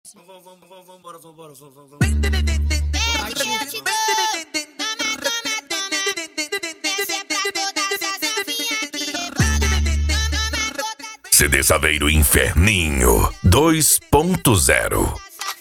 Vambora. CD Saveiro Inferninho 2.0.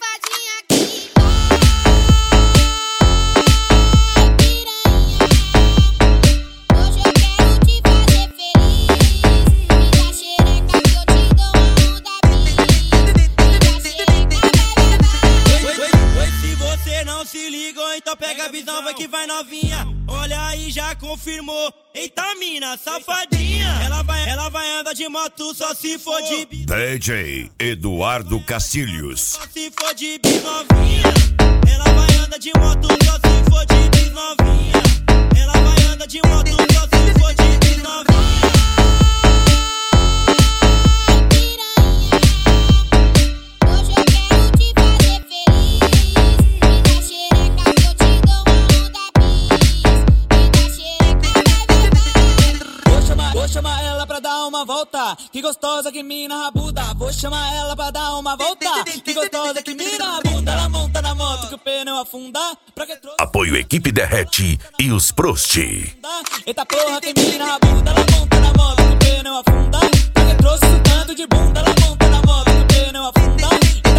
Se ligou, então pega a visão, vai que vai novinha. Olha aí, já confirmou. Eita mina, safadinha. Ela vai andar de moto só se for de bis. DJ Eduardo Cacilhos. Só se for de bis novinha. Ela vai andar de moto só se for de bis novinha. Ela vai andar de moto só se for de bis novinha. Vou chamar ela pra dar uma volta, que gostosa que mina rabuda. Vou chamar ela pra dar uma volta, que gostosa que mina rabuda. Ela monta na moto que o pneu afunda. Pra que trouxe... Apoio Equipe Derrete e os Prost. Eita porra que mina rabuda. Ela monta na moto que o pneu afunda. Pra que trouxe esse tanto de bunda. Ela monta na moto que o pneu afunda.